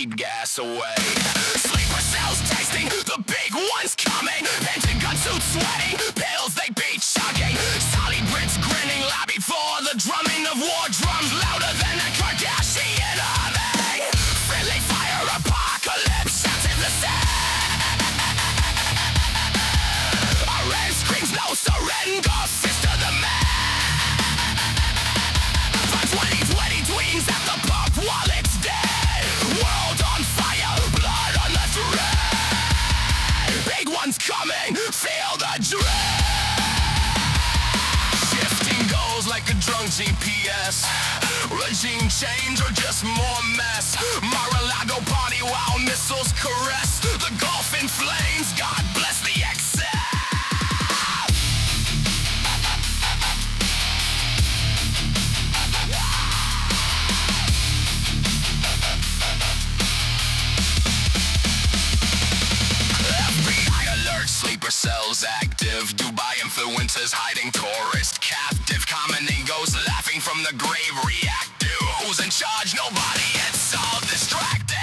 keep gas away. Sleeper cells tasting, the big ones coming. Pentagon suits sweating, pills they be chugging. Solid Brits grinning, lobby for the drumming of war drums louder than a Kardashian army. Friendly fire apocalypse shouts in the sand. Our screams no surrender, sister the man. For 2020 tweens at the pub while it's dead. World on fire, blood on the thread. Big one's coming, feel the dread. Shifting goals like a drunk GPS. Regime change or just more mess. Mar-a-Lago party while missiles caress. The Gulf in flames, God bless the excess. Sleeper cells active, Dubai influencers hiding, tourist captive, common egos laughing from the grave, reactive. Who's in charge? Nobody, it's all distracted.